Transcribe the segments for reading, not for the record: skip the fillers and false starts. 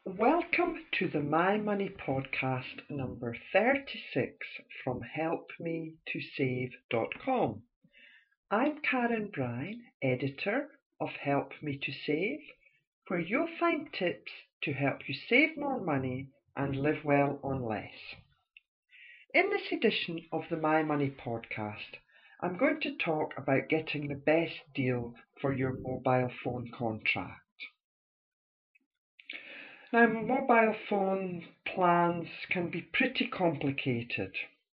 Welcome to the My Money podcast number 36 from helpmetosave.com. I'm Karen Bryan, editor of Help Me to Save, where you'll find tips to help you save more money and live well on less. In this edition of the My Money podcast, I'm going to talk about getting the best deal for your mobile phone contract. Now, mobile phone plans can be pretty complicated.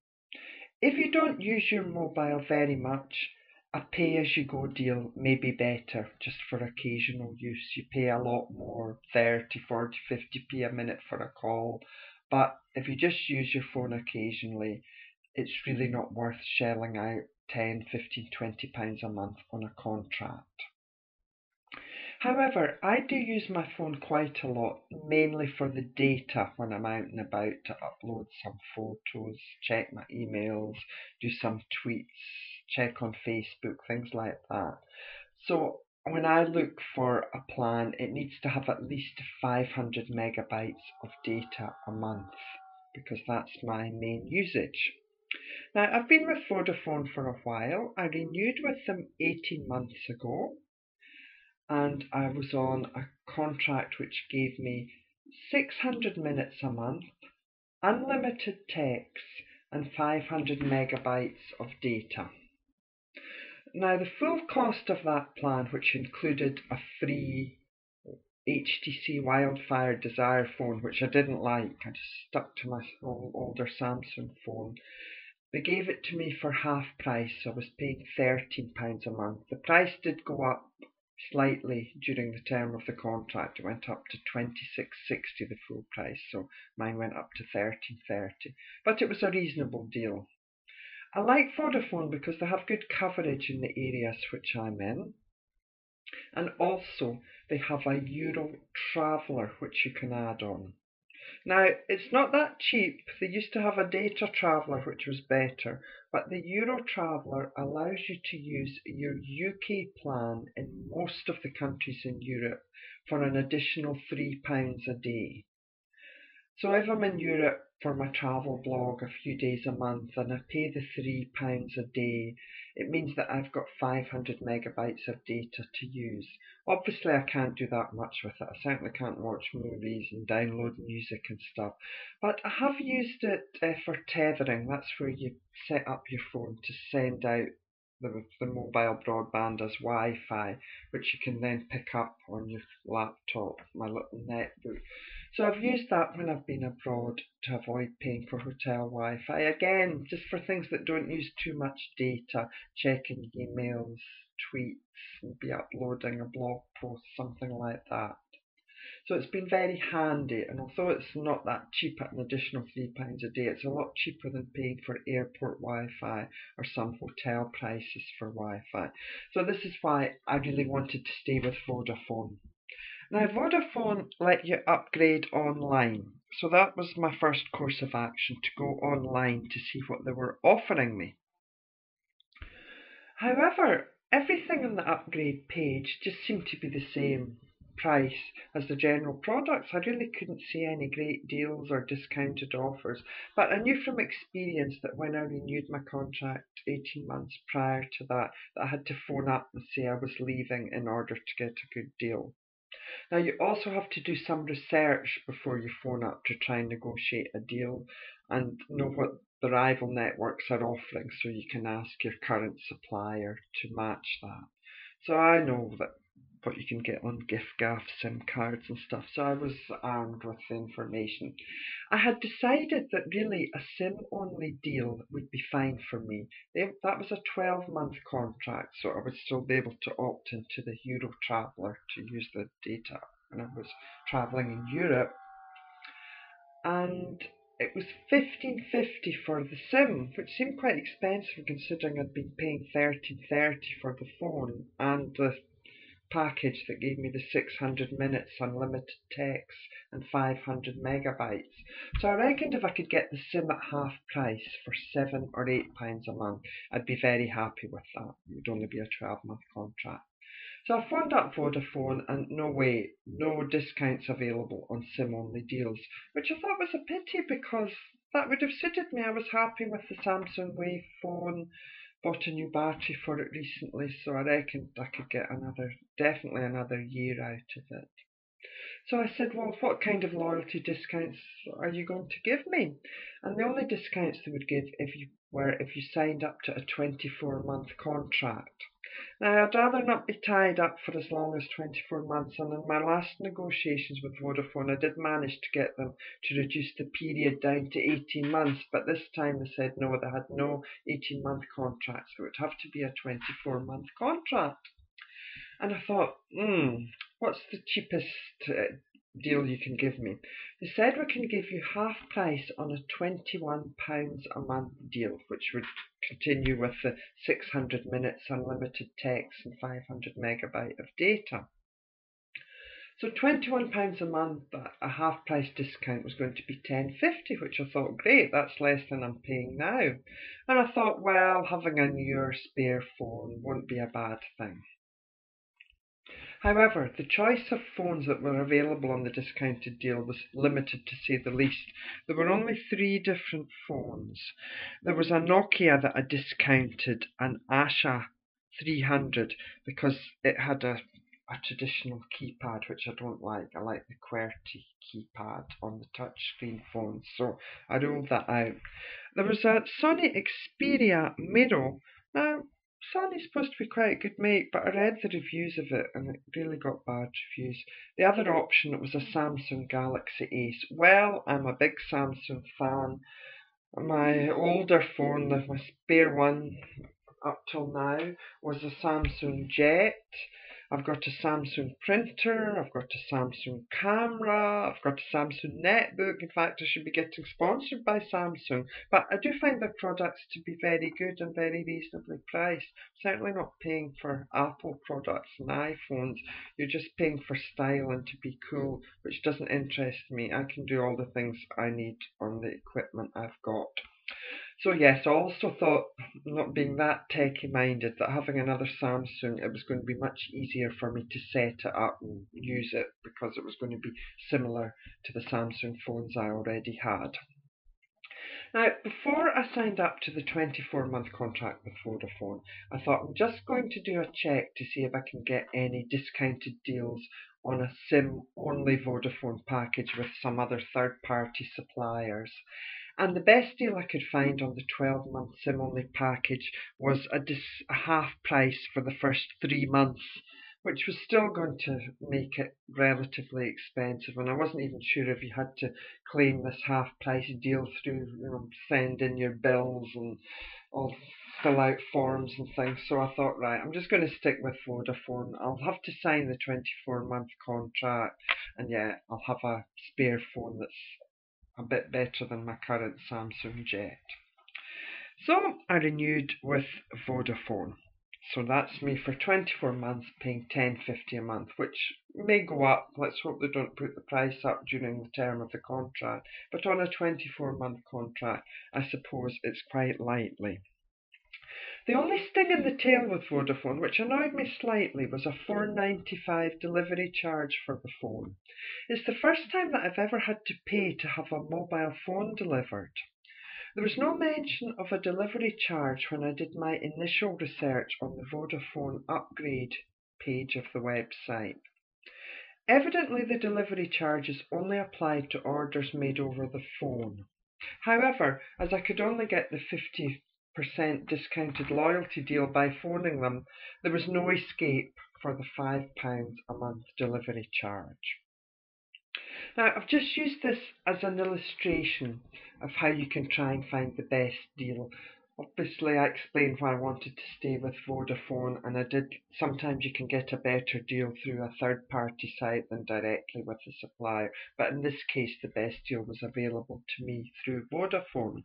If you don't use your mobile very much, a pay-as-you-go deal may be better just for occasional use. You pay a lot more, 30, 40, 50p a minute for a call, but if you just use your phone occasionally, it's really not worth shelling out 10, 15, 20 pounds a month on a contract. However, I do use my phone quite a lot, mainly for the data when I'm out and about to upload some photos, check my emails, do some tweets, check on Facebook, things like that. So when I look for a plan, it needs to have at least 500 megabytes of data a month because that's my main usage. Now, I've been with Vodafone for a while. I renewed with them 18 months ago, and I was on a contract which gave me 600 minutes a month, unlimited texts, and 500 megabytes of data. Now, the full cost of that plan, which included a free HTC Wildfire Desire phone, which I didn't like, I just stuck to my older Samsung phone. They gave it to me for half price, so I was paying £13 a month. The price did go up slightly during the term of the contract. It went up to £26.60, the full price, so mine went up to £13.30. But it was a reasonable deal. I like Vodafone because they have good coverage in the areas which I'm in. And also they have a Euro Traveller which you can add on. Now, it's not that cheap. They used to have a Data Traveller which was better, but the Euro Traveller allows you to use your UK plan in most of the countries in Europe for an additional £3 a day. So if I'm in Europe for my travel blog a few days a month and I pay the £3 a day, it means that I've got 500 megabytes of data to use. Obviously I can't do that much with it. I certainly can't watch movies and download music and stuff. But I have used it for tethering. That's where you set up your phone to send out the mobile broadband as Wi-Fi, which you can then pick up on your laptop, my little netbook. So I've used that when I've been abroad to avoid paying for hotel Wi-Fi. Again, just for things that don't use too much data, checking emails, tweets, maybe uploading a blog post, something like that. So it's been very handy, and although it's not that cheap at an additional £3 a day, it's a lot cheaper than paying for airport Wi-Fi or some hotel prices for Wi-Fi. So this is why I really wanted to stay with Vodafone. Now, Vodafone let you upgrade online, so that was my first course of action, to go online to see what they were offering me. However, everything on the upgrade page just seemed to be the same price as the general products. I really couldn't see any great deals or discounted offers, but I knew from experience that when I renewed my contract 18 months prior to that I had to phone up and say I was leaving in order to get a good deal. Now, you also have to do some research before you phone up to try and negotiate a deal and know what the rival networks are offering, so you can ask your current supplier to match that. So I know that what you can get on giffgaff, SIM cards and stuff, so I was armed with the information. I had decided that really a SIM-only deal would be fine for me. That was a 12-month contract, so I would still be able to opt into the Euro Traveller to use the data when I was travelling in Europe. And it was £15.50 for the SIM, which seemed quite expensive considering I'd been paying £13.30 for the phone and the package that gave me the 600 minutes unlimited text and 500 megabytes. So I reckoned if I could get the SIM at half price for £7 or £8 a month, I'd be very happy with that. It would only be a 12-month contract. So I phoned up Vodafone and no way, no discounts available on SIM-only deals, which I thought was a pity because that would have suited me. I was happy with the Samsung Wave phone, bought a new battery for it recently, so I reckoned I could get definitely another year out of it. So I said, well, what kind of loyalty discounts are you going to give me? And the only discounts they would give if you signed up to a 24-month contract. Now, I'd rather not be tied up for as long as 24 months, and in my last negotiations with Vodafone, I did manage to get them to reduce the period down to 18 months, but this time they said no, they had no 18-month contracts, so it would have to be a 24-month contract. And I thought, what's the cheapest deal you can give me? They said we can give you half price on a £21 a month deal, which would continue with the 600 minutes unlimited text and 500 megabyte of data. So £21 a month, a half price discount was going to be £10.50, which I thought, great, that's less than I'm paying now. And I thought, well, having a newer spare phone won't be a bad thing. However, the choice of phones that were available on the discounted deal was limited, to say the least. There were only 3 different phones. There was a Nokia that I discounted, an Asha 300, because it had a traditional keypad, which I don't like. I like the QWERTY keypad on the touchscreen phones, so I ruled that out. There was a Sony Xperia Miro. Now, Sony's supposed to be quite a good make, but I read the reviews of it and it really got bad reviews. The other option was a Samsung Galaxy Ace. Well, I'm a big Samsung fan. My older phone, my spare one up till now, was a Samsung Jet. I've got a Samsung printer, I've got a Samsung camera, I've got a Samsung netbook. In fact, I should be getting sponsored by Samsung. But I do find their products to be very good and very reasonably priced. Certainly not paying for Apple products and iPhones. You're just paying for style and to be cool, which doesn't interest me. I can do all the things I need on the equipment I've got. So yes, I also thought, not being that techie minded, that having another Samsung, it was going to be much easier for me to set it up and use it because it was going to be similar to the Samsung phones I already had. Now, before I signed up to the 24-month contract with Vodafone, I thought I'm just going to do a check to see if I can get any discounted deals on a SIM-only Vodafone package with some other third-party suppliers. And the best deal I could find on the 12-month SIM-only package was a half price for the first 3 months, which was still going to make it relatively expensive. And I wasn't even sure if you had to claim this half price deal through, send in your bills and all fill out forms and things. So I thought, right, I'm just going to stick with Vodafone. I'll have to sign the 24-month contract, and yeah, I'll have a spare phone that's a bit better than my current Samsung Jet. So I renewed with Vodafone. So that's me for 24 months paying £10.50 a month, which may go up. Let's hope they don't put the price up during the term of the contract. But on a 24-month contract, I suppose it's quite likely. The only sting in the tail with Vodafone, which annoyed me slightly, was a £4.95 delivery charge for the phone. It's the first time that I've ever had to pay to have a mobile phone delivered. There was no mention of a delivery charge when I did my initial research on the Vodafone upgrade page of the website. Evidently, the delivery charge is only applied to orders made over the phone. However, as I could only get the 50% discounted loyalty deal by phoning them, there was no escape for the £5 a month delivery charge. Now, I've just used this as an illustration of how you can try and find the best deal. Obviously, I explained why I wanted to stay with Vodafone, and sometimes you can get a better deal through a third-party site than directly with the supplier, but in this case, the best deal was available to me through Vodafone.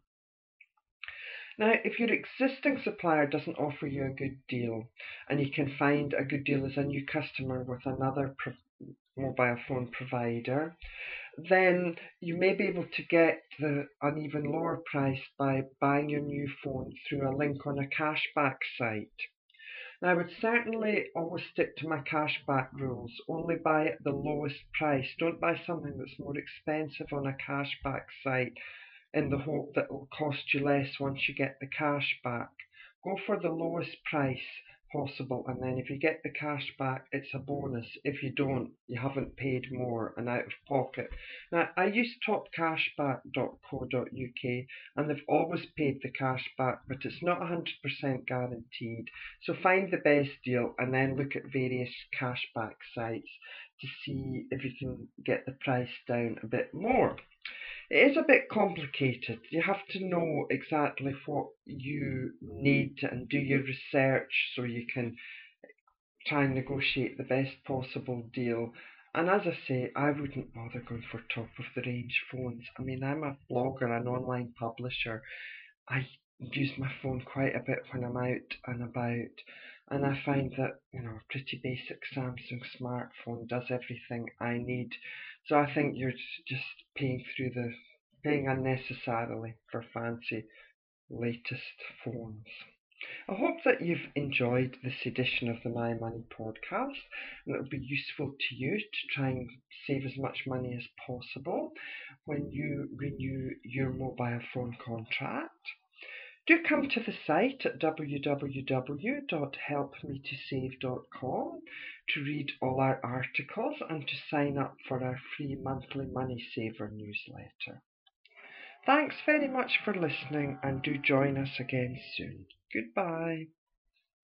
Now, if your existing supplier doesn't offer you a good deal, and you can find a good deal as a new customer with another mobile phone provider, then you may be able to get an even lower price by buying your new phone through a link on a cashback site. Now, I would certainly always stick to my cashback rules. Only buy at the lowest price. Don't buy something that's more expensive on a cashback site in the hope that it will cost you less once you get the cash back. Go for the lowest price possible, and then if you get the cash back, it's a bonus. If you don't, you haven't paid more and out of pocket. Now, I use topcashback.co.uk, and they've always paid the cash back, but it's not 100% guaranteed. So find the best deal and then look at various cashback sites to see if you can get the price down a bit more. It is a bit complicated. You have to know exactly what you need and do your research so you can try and negotiate the best possible deal. And as I say, I wouldn't bother going for top of the range phones. I mean, I'm a blogger, an online publisher. I use my phone quite a bit when I'm out and about, and I find that, a pretty basic Samsung smartphone does everything I need. So I think you're just paying unnecessarily for fancy latest phones. I hope that you've enjoyed this edition of the My Money podcast, and it'll be useful to you to try and save as much money as possible when you renew your mobile phone contract. Do come to the site at www.helpmetosave.com to read all our articles and to sign up for our free monthly Money Saver newsletter. Thanks very much for listening, and do join us again soon. Goodbye.